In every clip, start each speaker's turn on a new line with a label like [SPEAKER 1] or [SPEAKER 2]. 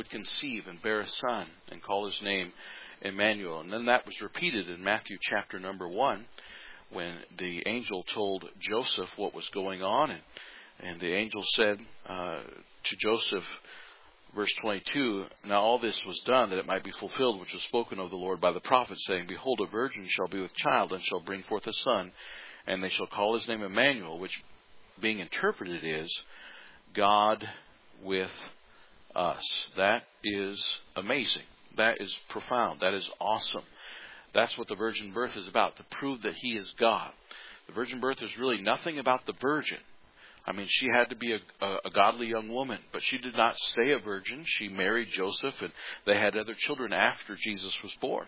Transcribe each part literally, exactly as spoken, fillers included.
[SPEAKER 1] would conceive and bear a son and call his name Emmanuel. And then that was repeated in Matthew chapter number one, when the angel told Joseph what was going on. And, and the angel said uh, to Joseph, verse twenty-two, now all this was done that it might be fulfilled, which was spoken of the Lord by the prophet, saying, behold, a virgin shall be with child, and shall bring forth a son, and they shall call his name Emmanuel, which being interpreted is God with us. That is amazing. That is profound. That is awesome. That's what the virgin birth is about, to prove that he is God. The virgin birth is really nothing about the virgin. I mean, she had to be a, a, a godly young woman, but she did not stay a virgin. She married Joseph, and they had other children after Jesus was born.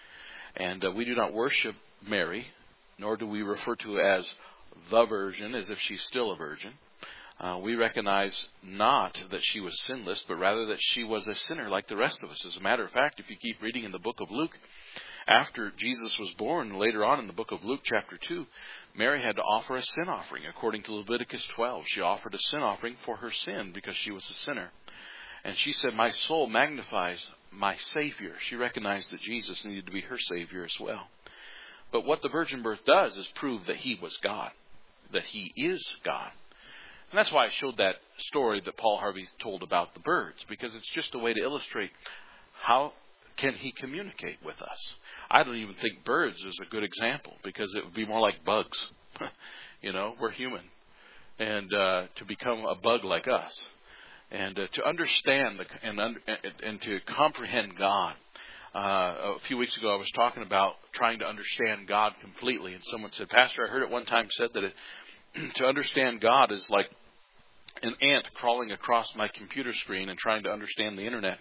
[SPEAKER 1] And uh, we do not worship Mary, nor do we refer to her as the virgin, as if she's still a virgin. Uh, we recognize not that she was sinless, but rather that she was a sinner like the rest of us. As a matter of fact, if you keep reading in the book of Luke, after Jesus was born, later on in the book of Luke chapter two, Mary had to offer a sin offering. According to Leviticus twelve, she offered a sin offering for her sin because she was a sinner. And she said, my soul magnifies my Savior. She recognized that Jesus needed to be her Savior as well. But what the virgin birth does is prove that he was God, that he is God. And that's why I showed that story that Paul Harvey told about the birds, because it's just a way to illustrate how can he communicate with us. I don't even think birds is a good example, because it would be more like bugs. You know, we're human. And uh, to become a bug like us. And uh, to understand the, and, under, and, and to comprehend God. Uh, a few weeks ago I was talking about trying to understand God completely. And someone said, Pastor, I heard it one time said that it, to understand God is like an ant crawling across my computer screen and trying to understand the internet.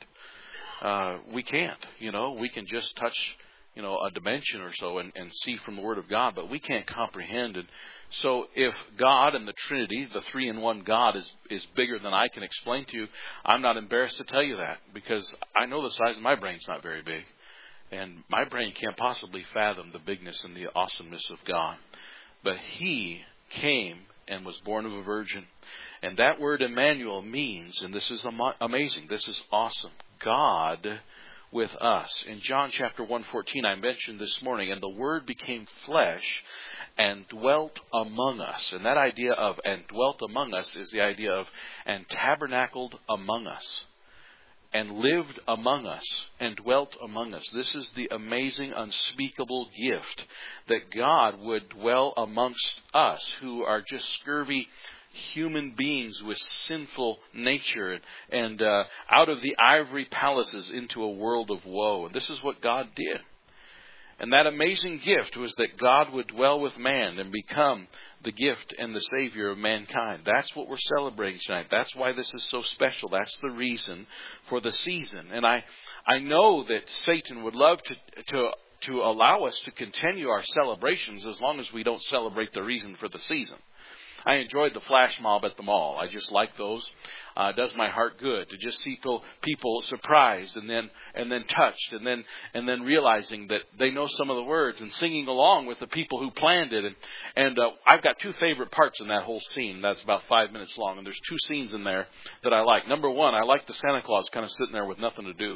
[SPEAKER 1] Uh, we can't, you know, we can just touch, you know, a dimension or so and, and see from the Word of God, but we can't comprehend. And so if God and the Trinity, the three in one God, is, is bigger than I can explain to you, I'm not embarrassed to tell you that, because I know the size of my brain's not very big. And my brain can't possibly fathom the bigness and the awesomeness of God. But he came and was born of a virgin. And that word Emmanuel means, and this is am- amazing, this is awesome, God with us. In John chapter one fourteen, I mentioned this morning, and the Word became flesh and dwelt among us. And that idea of and dwelt among us is the idea of and tabernacled among us. And lived among us and dwelt among us. This is the amazing, unspeakable gift that God would dwell amongst us, who are just scurvy human beings with sinful nature, and uh, out of the ivory palaces into a world of woe. And this is what God did. And that amazing gift was that God would dwell with man and become the gift and the Savior of mankind. That's what we're celebrating tonight. That's why this is so special. That's the reason for the season. And I, I know that Satan would love to, to, to allow us to continue our celebrations as long as we don't celebrate the reason for the season. I enjoyed the flash mob at the mall. I just like those. Uh, it does my heart good to just see people, people surprised and then and then touched and then and then realizing that they know some of the words and singing along with the people who planned it. And and uh, I've got two favorite parts in that whole scene. That's about five minutes long, and there's two scenes in there that I like. Number one, I like the Santa Claus kind of sitting there with nothing to do.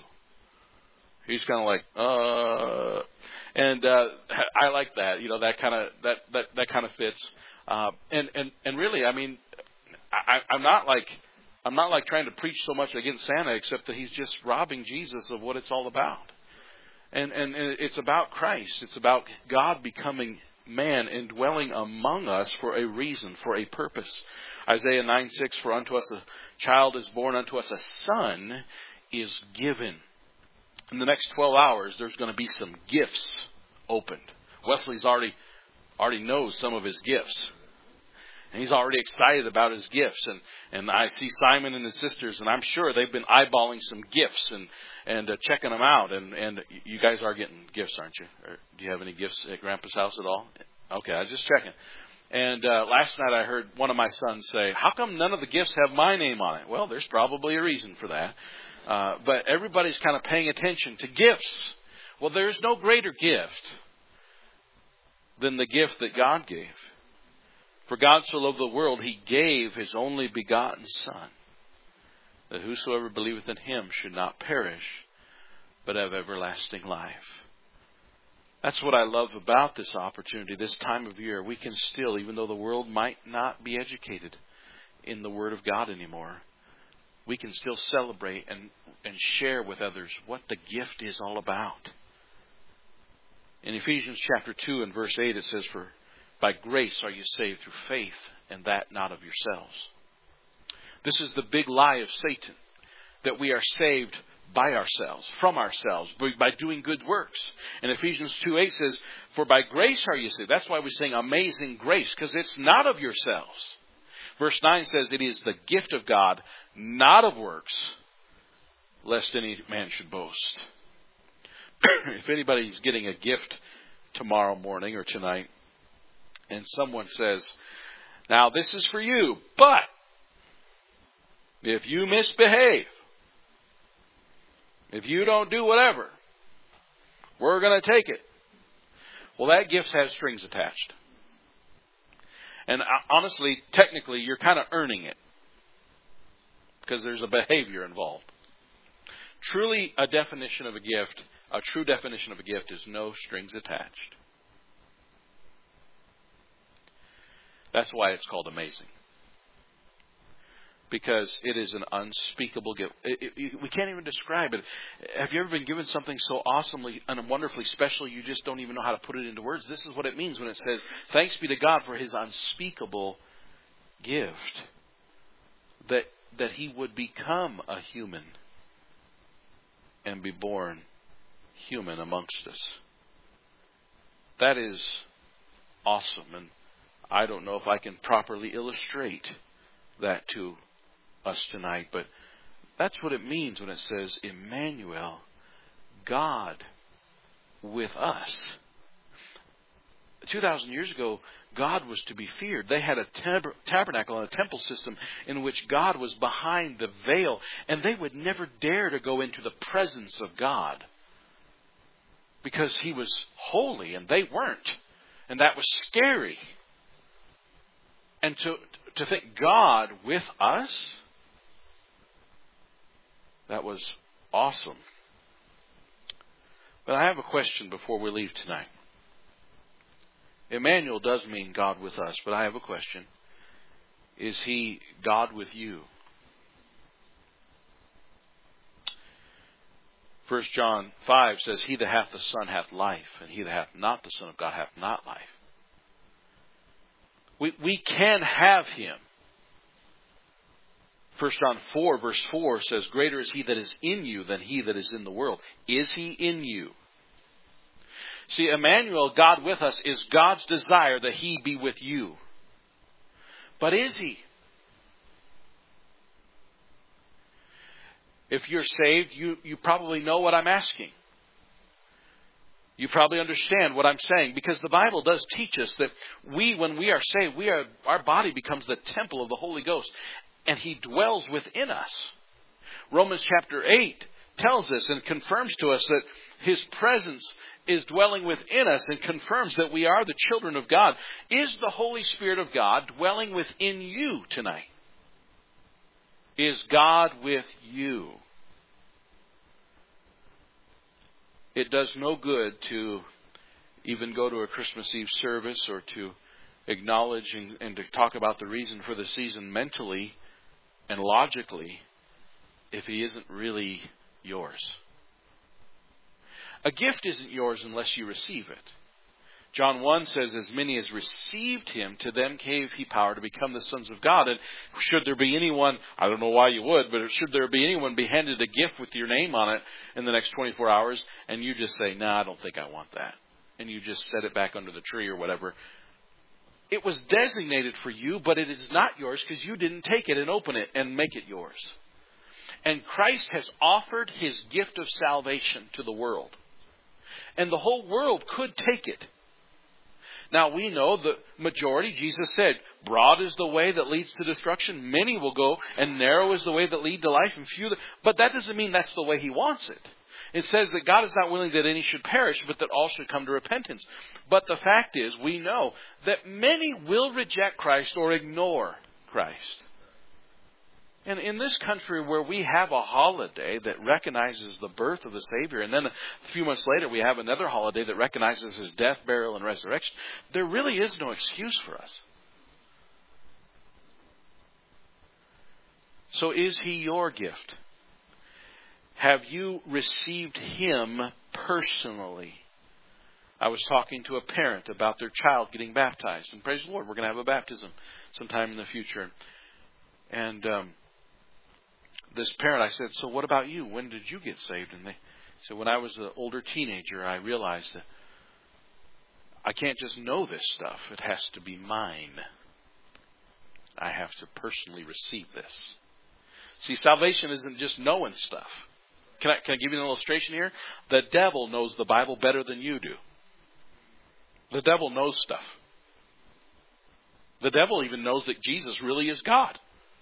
[SPEAKER 1] He's kind of like, uh, and uh, I like that. You know, that kind of that that that kind of fits. Uh, and, and, and really, I mean, I, I'm not like, I'm not like trying to preach so much against Santa, except that he's just robbing Jesus of what it's all about. And, and, and it's about Christ. It's about God becoming man and dwelling among us for a reason, for a purpose. Isaiah nine six, for unto us a child is born, unto us a son is given. In the next twelve hours, there's going to be some gifts opened. Wesley's already already knows some of his gifts. And he's already excited about his gifts. And, and I see Simon and his sisters, and I'm sure they've been eyeballing some gifts and, and uh, checking them out. And, and you guys are getting gifts, aren't you? Or do you have any gifts at Grandpa's house at all? Okay, I was just checking. And uh, last night I heard one of my sons say, how come none of the gifts have my name on it? Well, there's probably a reason for that. Uh, but everybody's kind of paying attention to gifts. Well, there's no greater gift than the gift that God gave. For God so loved the world, He gave His only begotten Son, that whosoever believeth in him should not perish, but have everlasting life. That's what I love about this opportunity, this time of year. We can still, even though the world might not be educated in the Word of God anymore, we can still celebrate and, and share with others what the gift is all about. In Ephesians chapter two and verse eight it says, "For by grace are you saved through faith, and that not of yourselves." This is the big lie of Satan, that we are saved by ourselves, from ourselves, by doing good works. And Ephesians two eight says, "For by grace are you saved." That's why we sing Amazing Grace, because it's not of yourselves. Verse nine says, "It is the gift of God, not of works, lest any man should boast." If anybody's getting a gift tomorrow morning or tonight, and someone says, "Now this is for you, but if you misbehave, if you don't do whatever, we're going to take it." Well, that gift has strings attached. And honestly, technically, you're kind of earning it, because there's a behavior involved. Truly, a definition of a gift, a true definition of a gift, is no strings attached. That's why it's called amazing. Because it is an unspeakable gift. It, it, we can't even describe it. Have you ever been given something so awesomely and wonderfully special you just don't even know how to put it into words? This is what it means when it says, "Thanks be to God for his unspeakable gift." That, that he would become a human and be born human amongst us. That is awesome. And I don't know if I can properly illustrate that to us tonight, but that's what it means when it says, Emmanuel, God with us. two thousand years ago, God was to be feared. They had a tab- tabernacle and a temple system in which God was behind the veil, and they would never dare to go into the presence of God because he was holy and they weren't. And that was scary. And to, to think God with us, that was awesome. But I have a question before we leave tonight. Emmanuel does mean God with us, but I have a question. Is he God with you? First John five says, "He that hath the Son hath life, and he that hath not the Son of God hath not life." We, we can have him. First John four verse four says, "Greater is he that is in you than he that is in the world." Is he in you? See, Emmanuel, God with us, is God's desire that he be with you. But is he? If you're saved, you, you probably know what I'm asking. You probably understand what I'm saying, because the Bible does teach us that we, when we are saved, we are, our body becomes the temple of the Holy Ghost, and he dwells within us. Romans chapter eight tells us and confirms to us that his presence is dwelling within us and confirms that we are the children of God. Is the Holy Spirit of God dwelling within you tonight? Is God with you? It does no good to even go to a Christmas Eve service or to acknowledge and, and to talk about the reason for the season mentally and logically if he isn't really yours. A gift isn't yours unless you receive it. John one says, "As many as received him, to them gave he power to become the sons of God." And should there be anyone, I don't know why you would, but should there be anyone be handed a gift with your name on it in the next twenty-four hours, and you just say, "No, nah, I don't think I want that," and you just set it back under the tree or whatever, it was designated for you, but it is not yours because you didn't take it and open it and make it yours. And Christ has offered his gift of salvation to the world. And the whole world could take it. Now we know the majority, Jesus said, broad is the way that leads to destruction. Many will go, and narrow is the way that lead to life, and few. But that doesn't mean that's the way he wants it. It says that God is not willing that any should perish, but that all should come to repentance. But the fact is, we know that many will reject Christ or ignore Christ. And in this country where we have a holiday that recognizes the birth of the Savior, and then a few months later we have another holiday that recognizes His death, burial, and resurrection, there really is no excuse for us. So is He your gift? Have you received Him personally? I was talking to a parent about their child getting baptized. And praise the Lord, we're going to have a baptism sometime in the future. And um, this parent, I said, so what about you? When did you get saved? And they said, when I was an older teenager, I realized that I can't just know this stuff. It has to be mine. I have to personally receive this. See, salvation isn't just knowing stuff. Can I, can I give you an illustration here? The devil knows the Bible better than you do. The devil knows stuff. The devil even knows that Jesus really is God.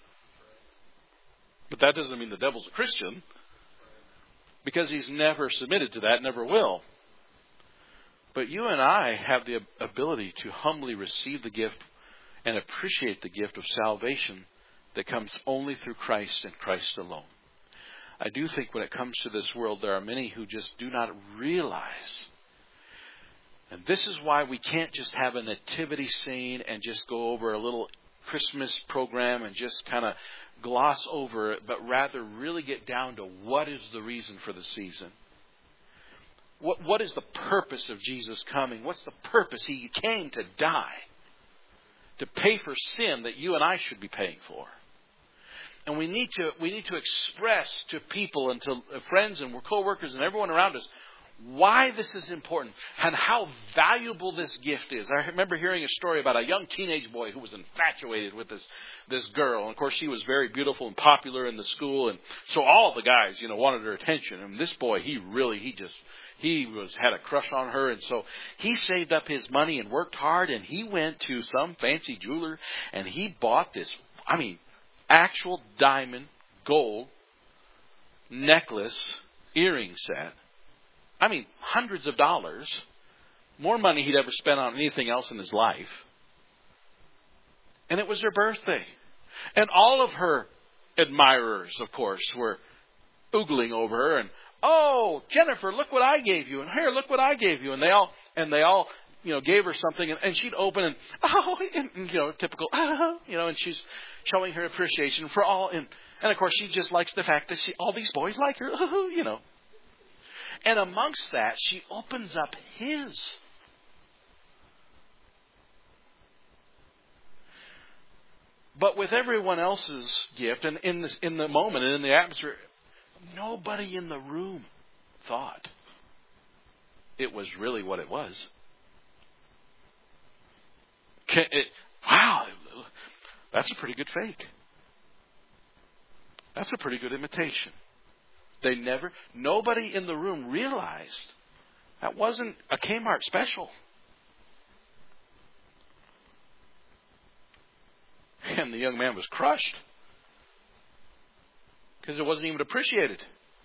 [SPEAKER 1] But that doesn't mean the devil's a Christian, because he's never submitted to that, never will. But you and I have the ability to humbly receive the gift and appreciate the gift of salvation that comes only through Christ and Christ alone. I do think when it comes to this world, there are many who just do not realize. And this is why we can't just have a nativity scene and just go over a little Christmas program and just kind of gloss over it, but rather really get down to what is the reason for the season. What What is the purpose of Jesus coming? What's the purpose? He came to die, to pay for sin that you and I should be paying for. And we need to we need to express to people and to friends and co-workers and everyone around us why this is important and how valuable this gift is. I remember hearing a story about a young teenage boy who was infatuated with this this girl. And of course, she was very beautiful and popular in the school, and so all the guys, you know, wanted her attention. And this boy, he really, he just, he was had a crush on her, and so he saved up his money and worked hard, and he went to some fancy jeweler and he bought this, I mean, actual diamond, gold necklace, earring set. I mean, hundreds of dollars, more money he'd ever spent on anything else in his life. And it was her birthday. And all of her admirers, of course, were oogling over her. And, oh, Jennifer, look what I gave you. And here, look what I gave you. And they all, and they all, you know, gave her something. And, and she'd open and, oh, and, you know, typical, oh, you know, and she's showing her appreciation for all. And, and of course, she just likes the fact that she, all these boys like her, you know. And amongst that, she opens up his. But with everyone else's gift, and in the, in the moment and in the atmosphere, nobody in the room thought it was really what it was. It, wow, that's a pretty good fake. That's a pretty good imitation. They never, nobody in the room realized that wasn't a Kmart special. And the young man was crushed because it wasn't even appreciated.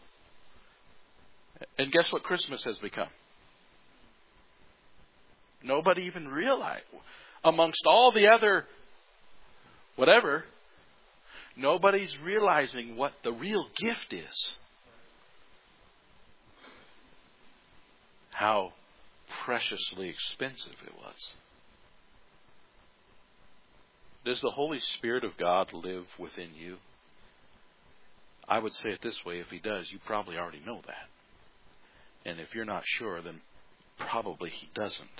[SPEAKER 1] And guess what Christmas has become? Nobody even realized. Amongst all the other whatever, nobody's realizing what the real gift is. How preciously expensive it was. Does the Holy Spirit of God live within you? I would say it this way, if He does, you probably already know that. And if you're not sure, then probably He doesn't.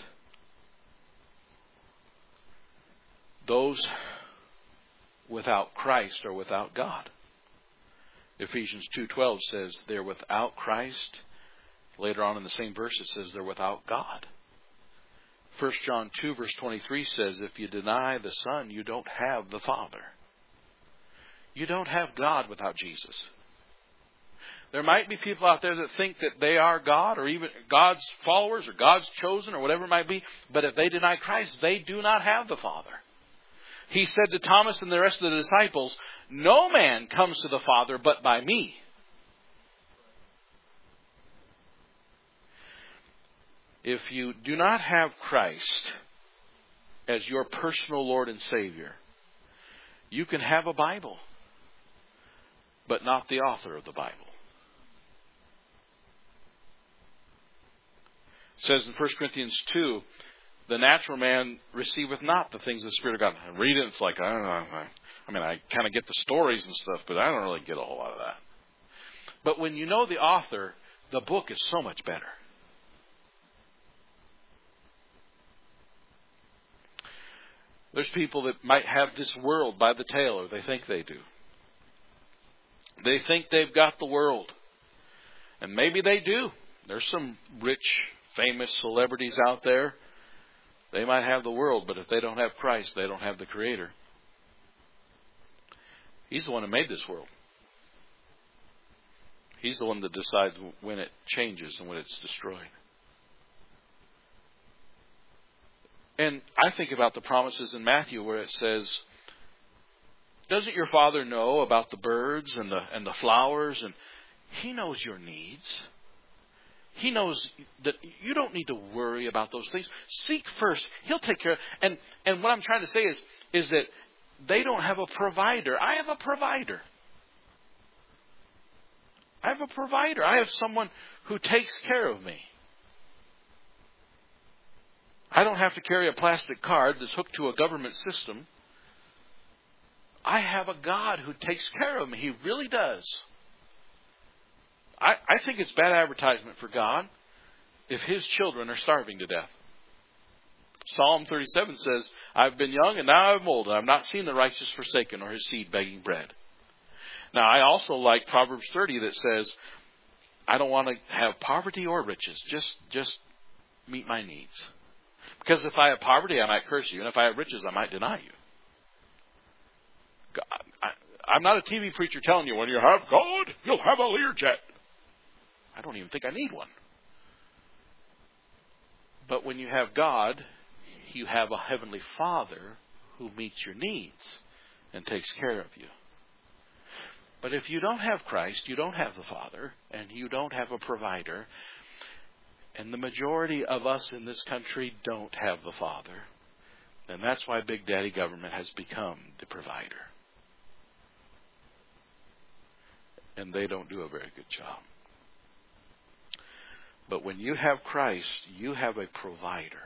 [SPEAKER 1] Those without Christ are without God. Ephesians two twelve says they're without Christ. Later on in the same verse it says they're without God. First John two verse twenty-three says if you deny the Son, you don't have the Father. You don't have God without Jesus. There might be people out there that think that they are God or even God's followers or God's chosen or whatever it might be. But if they deny Christ, they do not have the Father. He said to Thomas and the rest of the disciples, no man comes to the Father but by me. If you do not have Christ as your personal Lord and Savior, you can have a Bible. but not the author of the Bible. It says in First Corinthians two, the natural man receiveth not the things of the Spirit of God. I read it, and it's like, I don't know. I mean, I kind of get the stories and stuff, but I don't really get a whole lot of that. But when you know the author, the book is so much better. There's people that might have this world by the tail, or they think they do. They think they've got the world. And maybe they do. There's some rich, famous celebrities out there. They might have the world, but if they don't have Christ, they don't have the Creator. He's the one who made this world. He's the one that decides when it changes and when it's destroyed. And I think about the promises in Matthew where it says, doesn't your Father know about the birds and the and the flowers? And He knows your needs. He knows that you don't need to worry about those things. Seek first. He'll take care of it. And, and what I'm trying to say is, is that they don't have a provider. I have a provider. I have a provider. I have someone who takes care of me. I don't have to carry a plastic card that's hooked to a government system. I have a God who takes care of me. He really does. I, I think it's bad advertisement for God if His children are starving to death. Psalm thirty-seven says, I've been young and now I'm old, and I've not seen the righteous forsaken or his seed begging bread. Now, I also like Proverbs thirty that says, I don't want to have poverty or riches. Just, just meet my needs. Because if I have poverty, I might curse you. And if I have riches, I might deny you. God, I, I'm not a T V preacher telling you, when you have God, you'll have a Learjet. I don't even think I need one. But when you have God, you have a heavenly Father who meets your needs and takes care of you. But if you don't have Christ, you don't have the Father, and you don't have a provider, and the majority of us in this country don't have the Father, then that's why Big Daddy government has become the provider. And they don't do a very good job. But when you have Christ, you have a provider.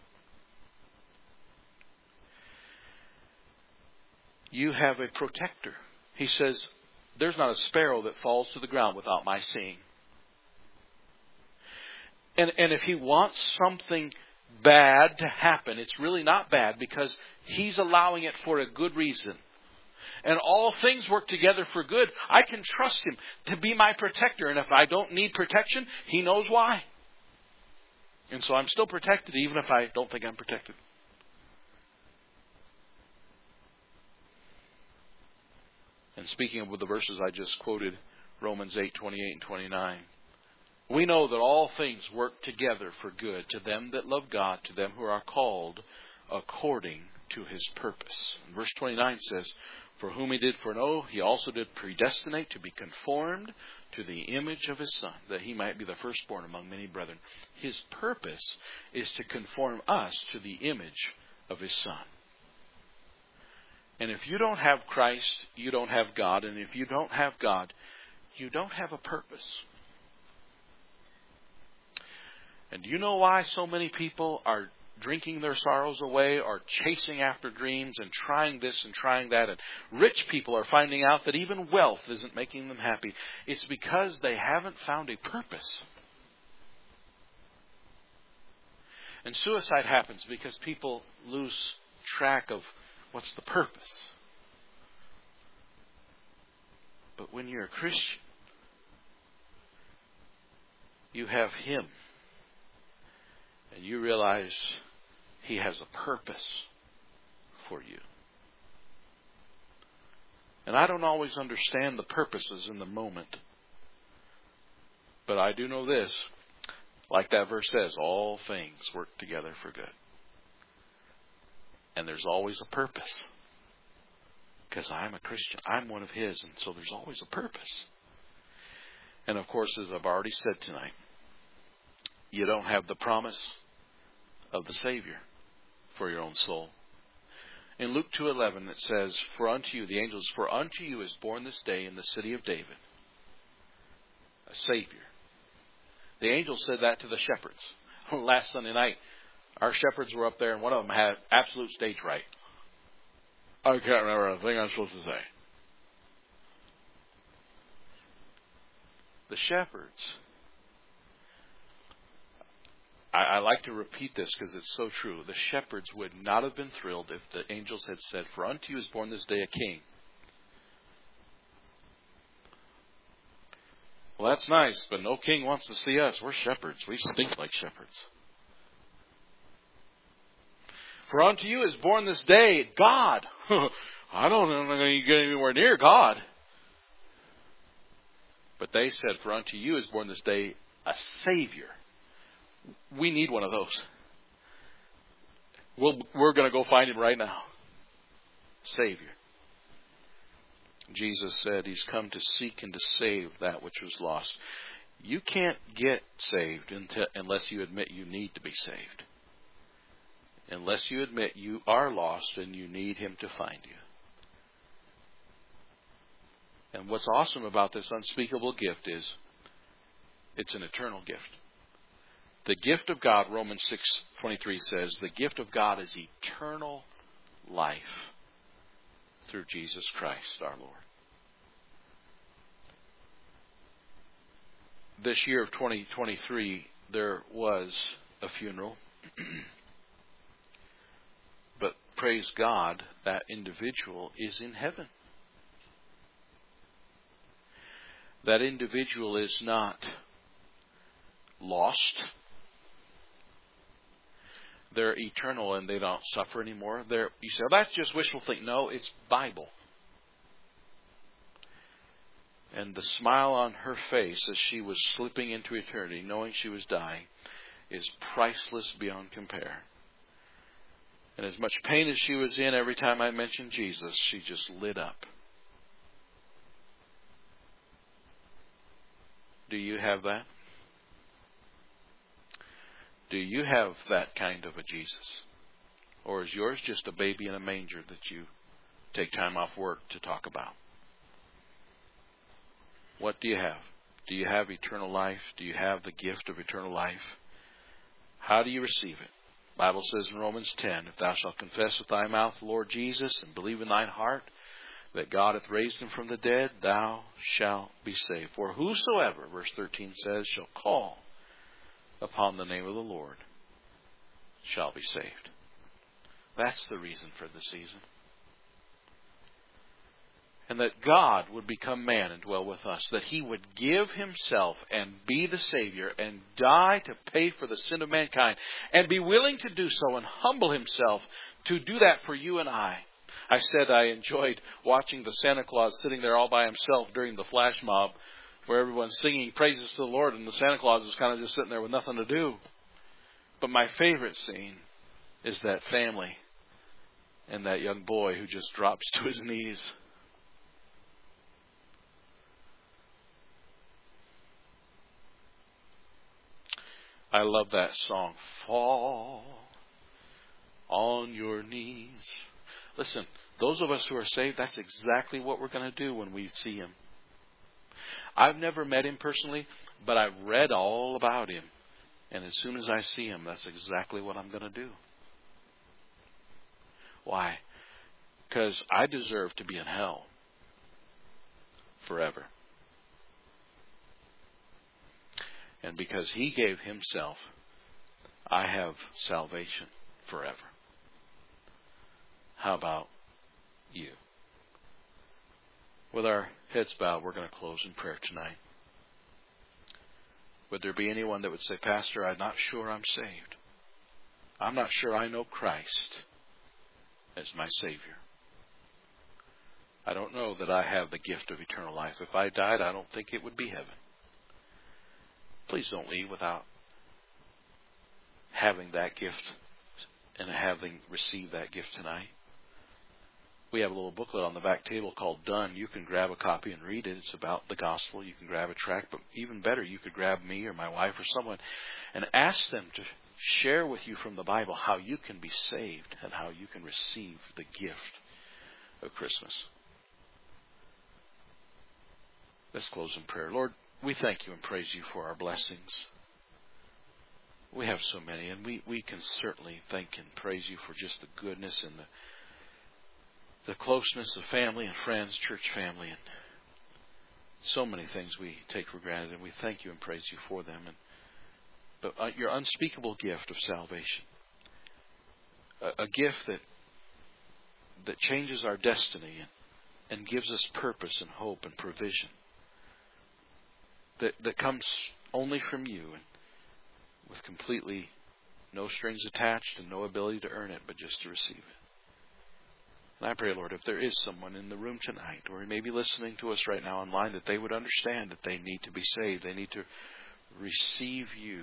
[SPEAKER 1] You have a protector. He says, there's not a sparrow that falls to the ground without my seeing. And, and if He wants something bad to happen, it's really not bad because He's allowing it for a good reason. And all things work together for good. I can trust Him to be my protector. And if I don't need protection, He knows why. And so I'm still protected even if I don't think I'm protected. And speaking of the verses I just quoted, Romans eight, twenty-eight and twenty-nine. We know that all things work together for good to them that love God, to them who are called according to His purpose. And verse twenty-nine says, for whom He did foreknow, He also did predestinate to be conformed to the image of His Son, that He might be the firstborn among many brethren. His purpose is to conform us to the image of His Son. And if you don't have Christ, you don't have God. And if you don't have God, you don't have a purpose. And do you know why so many people are drinking their sorrows away, or chasing after dreams and trying this and trying that? And rich people are finding out that even wealth isn't making them happy. It's because they haven't found a purpose. And suicide happens because people lose track of what's the purpose. But when you're a Christian, you have Him. And you realize He has a purpose for you. And I don't always understand the purposes in the moment. But I do know this. Like that verse says, all things work together for good. And there's always a purpose. Because I'm a Christian. I'm one of His. And so there's always a purpose. And of course, as I've already said tonight, you don't have the promise of the Savior for your own soul. In Luke two eleven it says, For unto you, the angels, for unto you is born this day in the city of David a Savior. The angel said that to the shepherds. Last Sunday night, our shepherds were up there, and one of them had absolute stage fright. I can't remember a thing I'm supposed to say. The shepherds, I, I like to repeat this because it's so true. The shepherds would not have been thrilled if the angels had said, For unto you is born this day a king. Well, that's nice, but no king wants to see us. We're shepherds. We stink like shepherds. For unto you is born this day God. I don't know if I'm going to get anywhere near God. But they said, For unto you is born this day a Savior. We need one of those. We'll, we're going to go find him right now. Savior. Jesus said he's come to seek and to save that which was lost. You can't get saved until, unless you admit you need to be saved. Unless you admit you are lost and you need him to find you. And what's awesome about this unspeakable gift is it's an eternal gift. The gift of God, Romans six twenty-three says, the gift of God is eternal life through Jesus Christ our Lord. This year of twenty twenty-three, there was a funeral. But praise God, that individual is in heaven. That individual is not lost. They're eternal and they don't suffer anymore. They're, you say, well, that's just wishful thinking. No, it's Bible. And the smile on her face as she was slipping into eternity, knowing she was dying, is priceless beyond compare. And as much pain as she was in every time I mentioned Jesus, she just lit up. Do you have that? Do you have that kind of a Jesus? Or is yours just a baby in a manger that you take time off work to talk about? What do you have? Do you have eternal life? Do you have the gift of eternal life? How do you receive it? The Bible says in Romans ten, If thou shalt confess with thy mouth the Lord Jesus and believe in thine heart that God hath raised him from the dead, thou shalt be saved. For whosoever, verse thirteen says, shall call upon the name of the Lord shall be saved. That's the reason for the season. And that God would become man and dwell with us. That he would give himself and be the Savior and die to pay for the sin of mankind. And be willing to do so and humble himself to do that for you and I. I said I enjoyed watching the Santa Claus sitting there all by himself during the flash mob, where everyone's singing praises to the Lord and the Santa Claus is kind of just sitting there with nothing to do. But my favorite scene is that family and that young boy who just drops to his knees. I love that song. Fall on your knees. Listen, those of us who are saved, that's exactly what we're going to do when we see him. I've never met him personally, but I've read all about him. And as soon as I see him, that's exactly what I'm going to do. Why? Because I deserve to be in hell forever. And because he gave himself, I have salvation forever. How about you? With our heads bowed, we're going to close in prayer tonight. Would there be anyone that would say, Pastor, I'm not sure I'm saved. I'm not sure I know Christ as my Savior. I don't know that I have the gift of eternal life. If I died, I don't think it would be heaven. Please don't leave without having that gift and having received that gift tonight. We have a little booklet on the back table called Done. You can grab a copy and read it. It's about the gospel. You can grab a tract, but even better, you could grab me or my wife or someone and ask them to share with you from the Bible how you can be saved and how you can receive the gift of Christmas. Let's close in prayer. Lord, we thank you and praise you for our blessings. We have so many, and we, we can certainly thank and praise you for just the goodness and the the closeness of family and friends, church family, and so many things we take for granted, and we thank you and praise you for them. And but uh, your unspeakable gift of salvation, a, a gift that that changes our destiny and, and gives us purpose and hope and provision, that that comes only from you and with completely no strings attached and no ability to earn it, but just to receive it. And I pray, Lord, if there is someone in the room tonight, or maybe listening to us right now online, that they would understand that they need to be saved. They need to receive you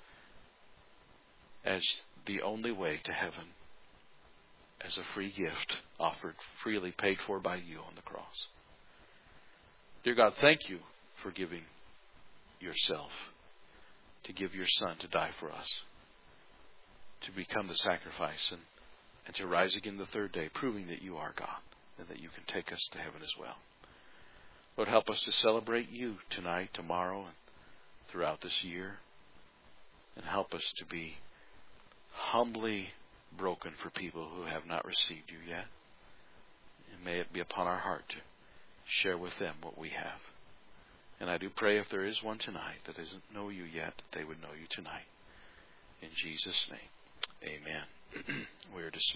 [SPEAKER 1] as the only way to heaven, as a free gift offered, freely paid for by you on the cross. Dear God, thank you for giving yourself, to give your Son to die for us, to become the sacrifice, and, and to rise again the third day, proving that you are God and that you can take us to heaven as well. Lord, help us to celebrate you tonight, tomorrow, and throughout this year, and help us to be humbly broken for people who have not received you yet. And may it be upon our heart to share with them what we have. And I do pray if there is one tonight that doesn't know you yet, that they would know you tonight. In Jesus' name, amen. We are dismissed.